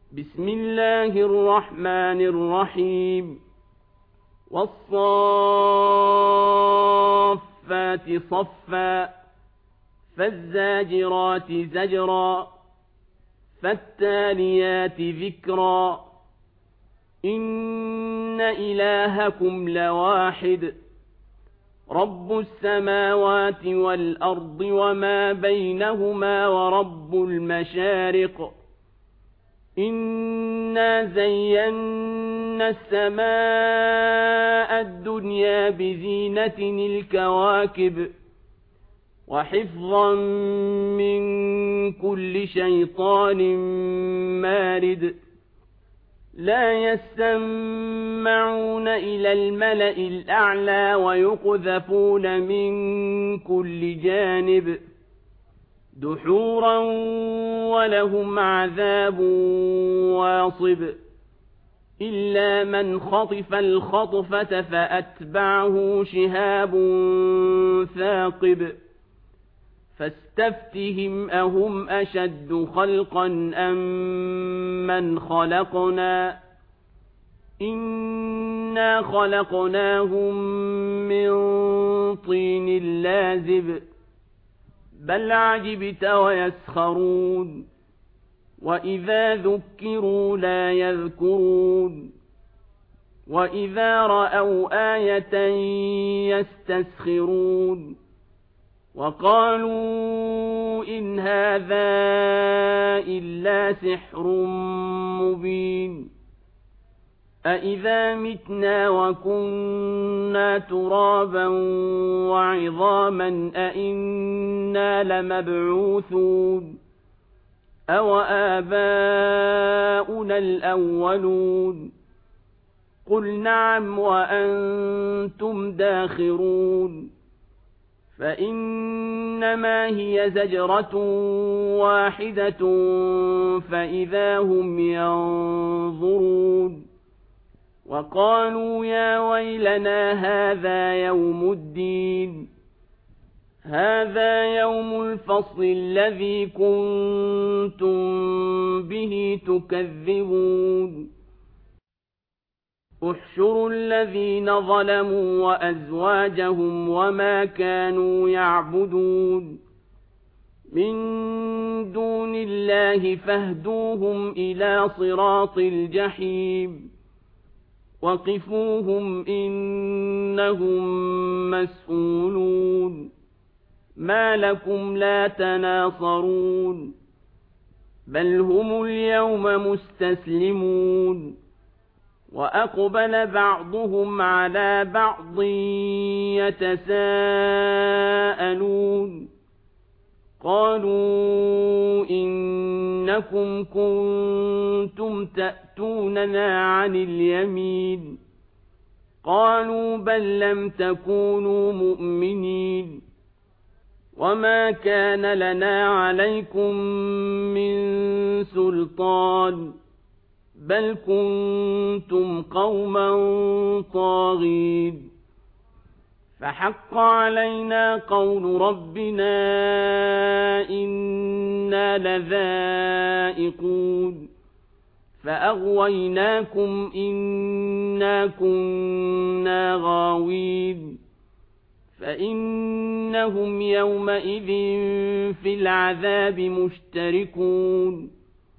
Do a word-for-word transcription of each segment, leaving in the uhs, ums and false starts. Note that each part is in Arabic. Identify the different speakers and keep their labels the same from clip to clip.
Speaker 1: بسم الله الرحمن الرحيم والصافات صفا فالزاجرات زجرا فالتاليات ذكرا إن إلهكم لواحد رب السماوات والأرض وما بينهما ورب المشارق إنا زينا السماء الدنيا بزينة الكواكب وحفظا من كل شيطان مارد لا يسمعون إلى الملأ الأعلى ويقذفون من كل جانب دحورا ولهم عذاب واصب إلا من خطف الخطفة فأتبعه شهاب ثاقب فاستفتهم أهم أشد خلقا أم من خلقنا إنا خلقناهم من طين لازب بل عجبت ويسخرون وإذا ذكروا لا يذكرون وإذا رأوا آية يستسخرون وقالوا إن هذا إلا سحر مبين أإذا متنا وكنا ترابا وعظاما أإنا لمبعوثون أو آباؤنا الأولون قل نعم وأنتم داخرون فإنما هي زجرة واحدة فإذا هم ينظرون وقالوا يا ويلنا هذا يوم الدين هذا يوم الفصل الذي كنتم به تكذبون احشروا الذين ظلموا وأزواجهم وما كانوا يعبدون من دون الله فاهدوهم إلى صراط الجحيم وقفوهم إنهم مسئولون ما لكم لا تناصرون بل هم اليوم مستسلمون وأقبل بعضهم على بعض يتساءلون قالوا إنكم كنتم تأتوننا عن اليمين قالوا بل لم تكونوا مؤمنين وما كان لنا عليكم من سلطان بل كنتم قوما طاغين فحق علينا قول ربنا إنا لذائقون فأغويناكم إنا كنا غاوين فإنهم يومئذ في العذاب مشتركون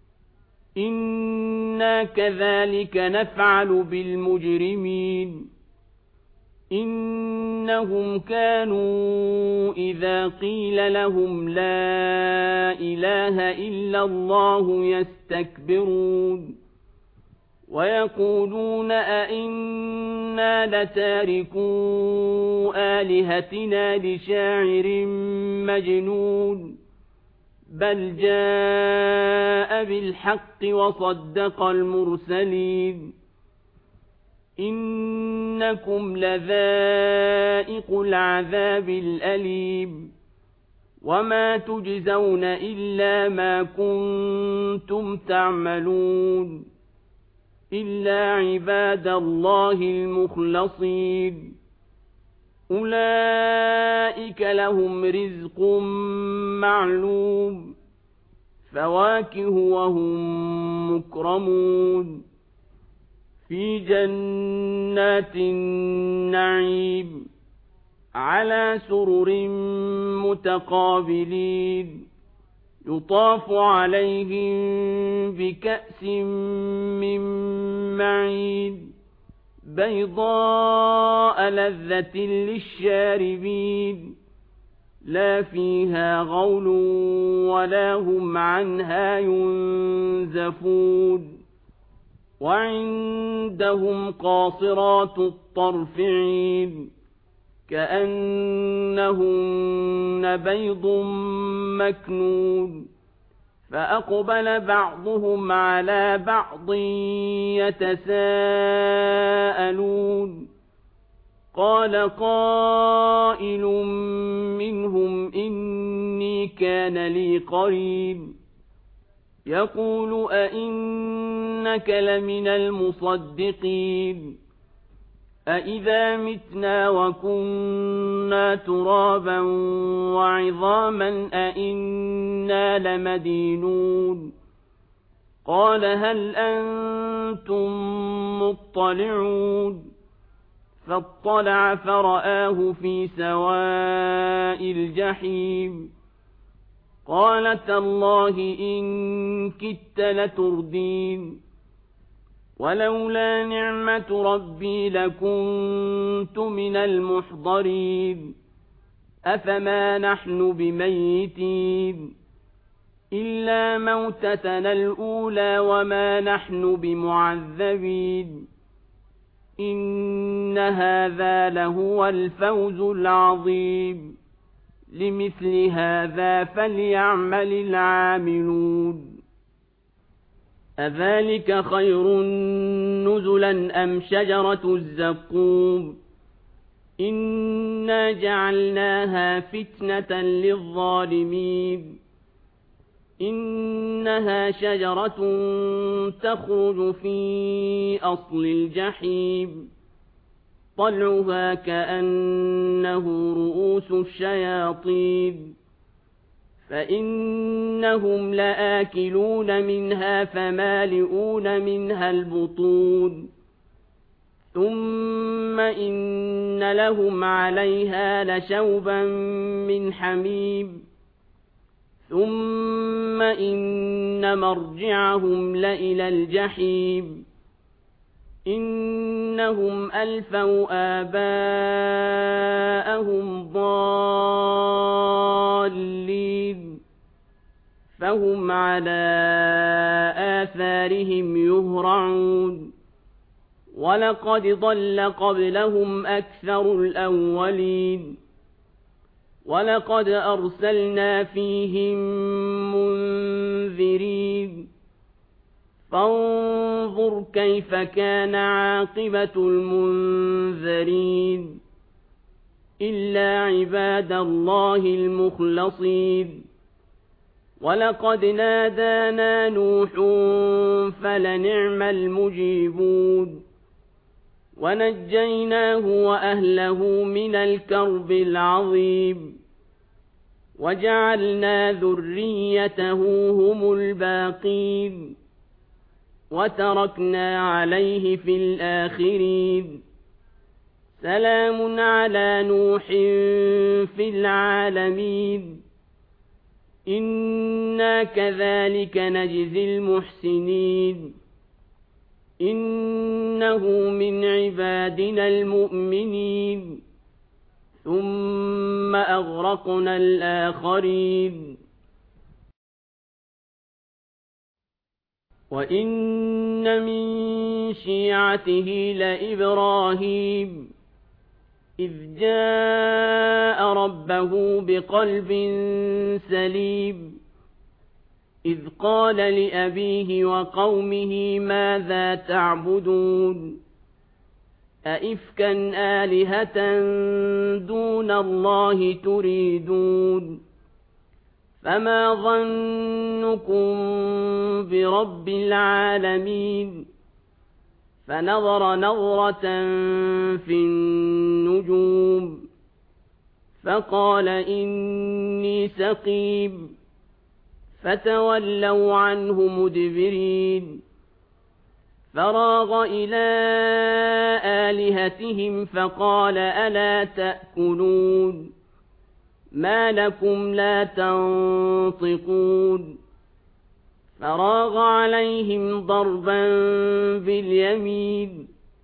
Speaker 1: إنا كذلك نفعل بالمجرمين إنهم كانوا إذا قيل لهم لا إله إلا الله يستكبرون ويقولون أئنا لتاركو آلهتنا لشاعر مجنون بل جاء بالحق وصدق المرسلين إنكم لذائق العذاب الأليم وما تجزون إلا ما كنتم تعملون إلا عباد الله المخلصين أولئك لهم رزق معلوم فواكه وهم مكرمون في جنات النعيم على سرر متقابلين يطاف عليهم بكأس من معين بيضاء لذة للشاربين لا فيها غول ولا هم عنها ينزفون وعندهم قاصرات الطرف عين كأنهن بيض مكنون فأقبل بعضهم على بعض يتساءلون قال قائل منهم إني كان لي قرين يقول أئنك لمن المصدقين أئذا متنا وكنا ترابا وعظاما أئنا لمدينون قال هل أنتم مطلعون فاطلع فرآه في سواء الجحيم قال تالله إن كدت لتردين ولولا نعمة ربي لكنت من المحضرين أفما نحن بميتين إلا موتتنا الأولى وما نحن بمعذبين إن هذا لهو الفوز العظيم لمثل هذا فليعمل العاملون أذلك خير نزلا أم شجرة الزقوم إنا جعلناها فتنة للظالمين إنها شجرة تخرج في أصل الجحيم طلعها كأنه رؤوس الشياطين فإنهم لآكلون منها فمالئون منها البطون ثم إن لهم عليها لشوبا من حميم ثم إن مرجعهم لإلى الجحيم إنهم ألفوا آباءهم ضالين فهم على آثارهم يهرعون ولقد ضل قبلهم أكثر الأولين ولقد أرسلنا فيهم منذرين فانظر كيف كان عاقبة المنذرين إلا عباد الله المخلصين ولقد نادانا نوح فلنعم المجيبون ونجيناه وأهله من الكرب العظيم وجعلنا ذريته هم الباقين وتركنا عليه في الآخرين سلام على نوح في العالمين إنا كذلك نجزي المحسنين إنه من عبادنا المؤمنين ثم أغرقنا الآخرين وإن من شيعته لإبراهيم إذ جاء ربه بقلب سليم إذ قال لأبيه وقومه ماذا تعبدون أئفكا آلهة دون الله تريدون فما ظنكم برب العالمين فنظر نظرة في النجوم فقال إني سقيم فتولوا عنه مدبرين العالمين فراغ إلى آلهتهم فقال ألا تأكلون ما لكم لا تنطقون فراغ عليهم ضربا باليمين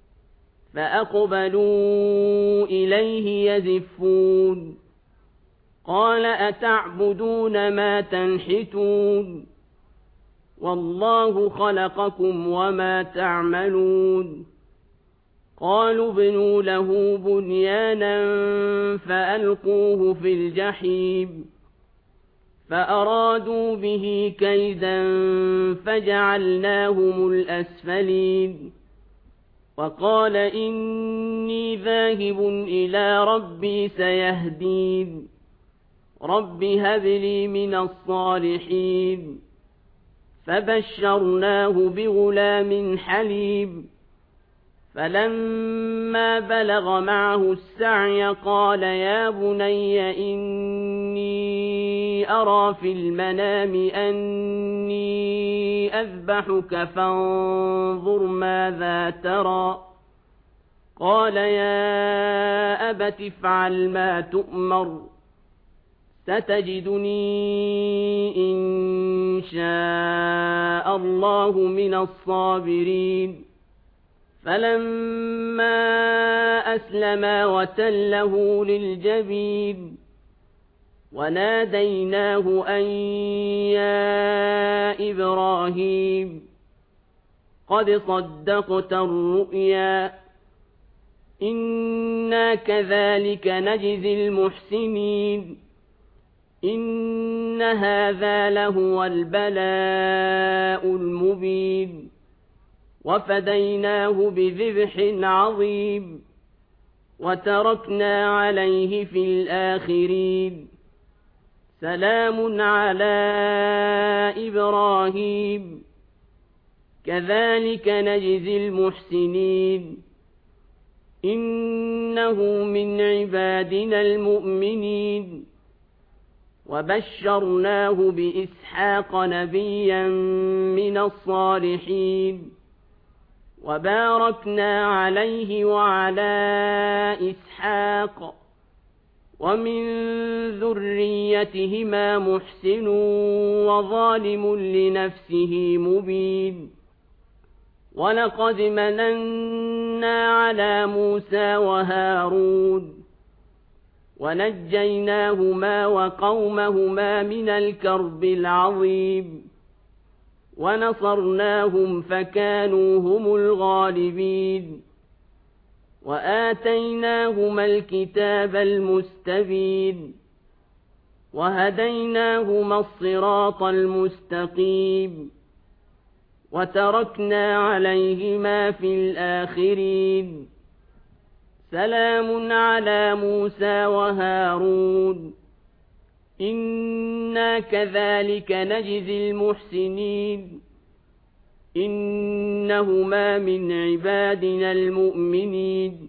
Speaker 1: فأقبلوا إليه يزفون قال أتعبدون ما تنحتون والله خلقكم وما تعملون قالوا ابنوا له بنيانا فألقوه في الجحيم فأرادوا به كيدا فجعلناهم الأسفلين وقال إني ذاهب إلى ربي سيهدين رب هب لي من الصالحين فبشرناه بغلام حليم فلما بلغ معه السعي قال يا بني إني أرى في المنام أني أذبحك فانظر ماذا ترى قال يا أبت افعل ما تؤمر ستجدني إن شاء الله من الصابرين فلما أسلما وتله للجبين وناديناه أن يا إبراهيم قد صدقت الرؤيا إنا كذلك نجزي المحسنين إن هذا لهو البلاء المبين وفديناه بذبح عظيم وتركنا عليه في الآخرين سلام على إبراهيم كذلك نجزي المحسنين إنه من عبادنا المؤمنين وبشرناه بإسحاق نبيا من الصالحين وباركنا عليه وعلى إسحاق ومن ذريتهما محسن وظالم لنفسه مبين ولقد مننا على موسى وهارون ونجيناهما وقومهما من الكرب العظيم ونصرناهم فكانوا هم الغالبين وآتيناهما الكتاب المستبين وهديناهما الصراط المستقيم وتركنا عليهما في الآخرين سلام على موسى وهارون إنا كذلك نجزي المحسنين إنهما من عبادنا المؤمنين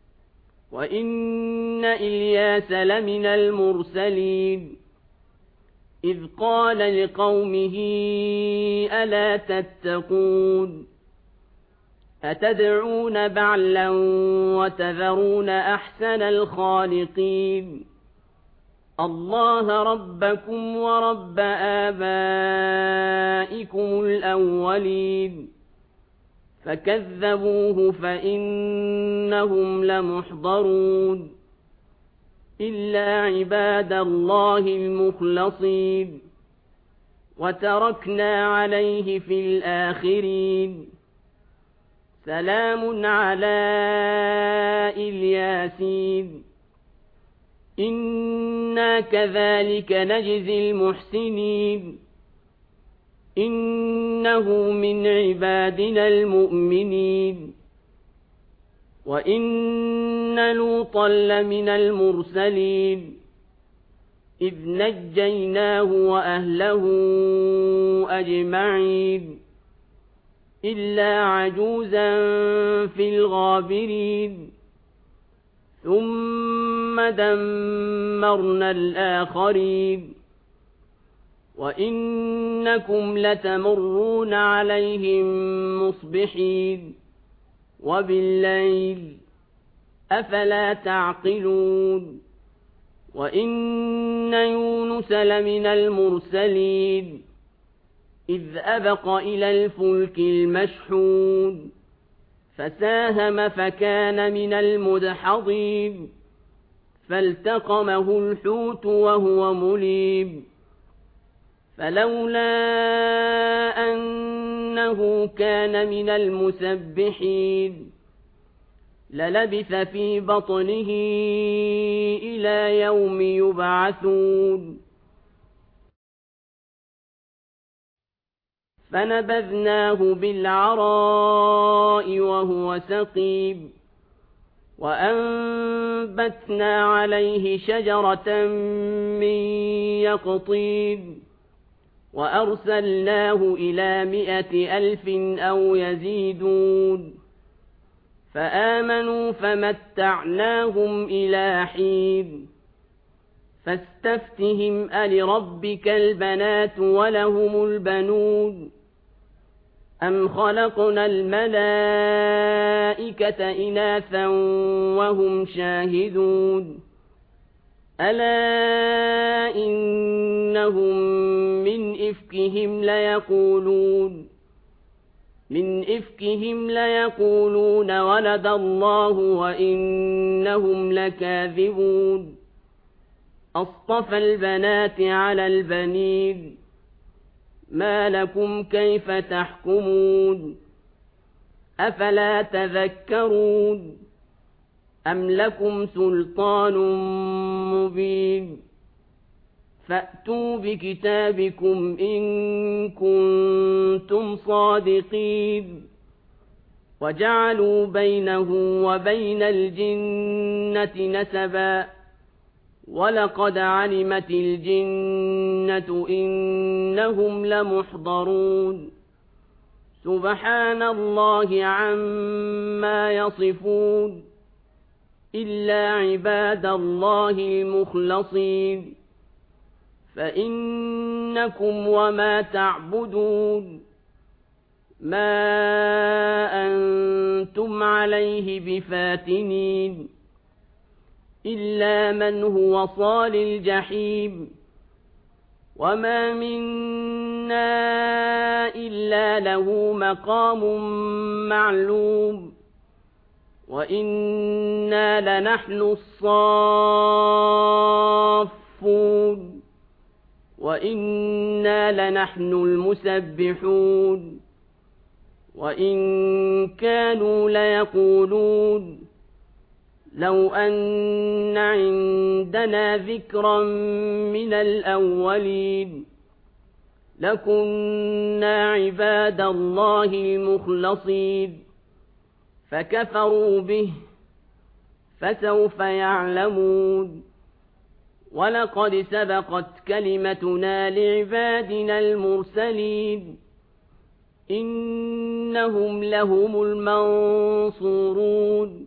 Speaker 1: وإن إلياس لمن المرسلين إذ قال لقومه ألا تتقون أتدعون بعلا وتذرون أحسن الخالقين الله ربكم ورب آبائكم الأولين فكذبوه فإنهم لمحضرون إلا عباد الله المخلصين وتركنا عليه في الآخرين سلام على الياسين إنا كذلك نجزي المحسنين إنه من عبادنا المؤمنين وإن لوطا لمن المرسلين إذ نجيناه وأهله أجمعين إلا عجوزا في الغابرين ثم دمرنا الآخرين وإنكم لتمرون عليهم مصبحين وبالليل أفلا تعقلون وإن يونس لمن المرسلين إذ أبق إلى الفلك المشحون فساهم فكان من المدحضين فالتقمه الحوت وهو مليم فلولا أنه كان من المسبحين للبث في بطنه إلى يوم يبعثون فنبذناه بالعراء وهو سقيم وأنبتنا عليه شجرة من يقطين وأرسلناه إلى مائة ألف أو يزيدون فآمنوا فمتعناهم إلى حين فاستفتهم ألربك البنات ولهم البنون أم خلقنا الملائكة إناثا وهم شاهدون ألا إنهم من إفكهم ليقولون من إفكهم ليقولون ولد الله وإنهم لكاذبون أصطفى البنات على البنين ما لكم كيف تحكمون أفلا تذكرون أم لكم سلطان مبين فأتوا بكتابكم إن كنتم صادقين وجعلوا بينه وبين الجنة نسبا ولقد علمت الجنة إنهم لمحضرون سبحان الله عما يصفون إلا عباد الله المخلصين فإنكم وما تعبدون ما أنتم عليه بفاتنين إلا من هو صال الجحيم وما منا إلا له مقام معلوم وإنا لنحن الصافون وإنا لنحن المسبحون وإن كانوا ليقولون لو أن عندنا ذكرا من الأولين لكنا عباد الله المخلصين فكفروا به فسوف يعلمون ولقد سبقت كلمتنا لعبادنا المرسلين إنهم لهم المنصورون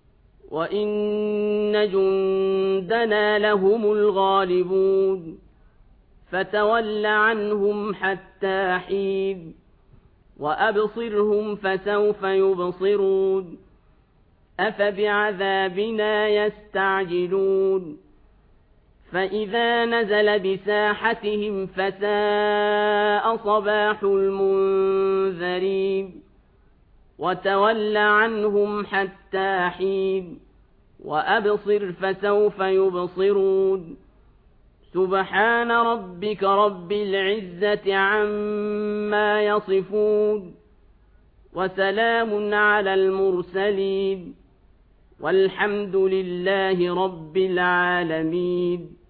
Speaker 1: وإن جندنا لهم الغالبون فتول عنهم حتى حين وأبصرهم فسوف يبصرون أفبعذابنا يستعجلون فإذا نزل بساحتهم فساء صباح المنذرين وتول عنهم حتى حين وأبصر فسوف يبصرون سبحان ربك رب العزة عما يصفون وسلام على المرسلين والحمد لله رب العالمين.